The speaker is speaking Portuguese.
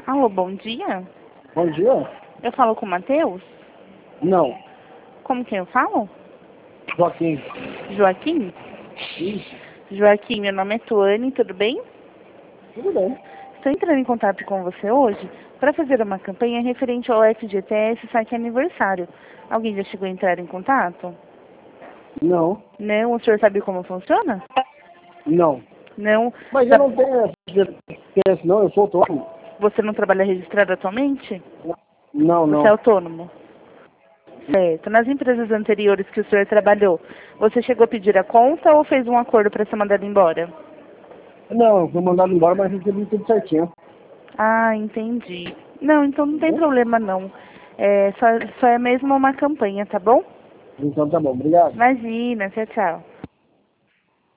Alô, bom dia. Bom dia? Eu falo com o Matheus? Não. Como que eu falo? Joaquim. Joaquim? Isso. Joaquim, meu nome é Tuane, tudo bem? Tudo bem. Estou entrando em contato com você hoje para fazer uma campanha referente ao FGTS Saque Aniversário. Alguém já chegou a entrar em contato? Não. Não? O senhor sabe como funciona? Não. Não? Mas eu não tenho esse não, eu sou autônomo. Você não trabalha registrado atualmente? Não, Você é não. autônomo? Certo. Nas empresas anteriores que o senhor trabalhou, você chegou a pedir a conta ou fez um acordo para ser mandado embora? Não, eu fui mandado embora, mas recebi tudo certinho. Ah, entendi. Não, então não tem problema não. É, só é mesmo uma campanha, tá bom? Então tá bom, obrigado. Imagina, tchau, tchau.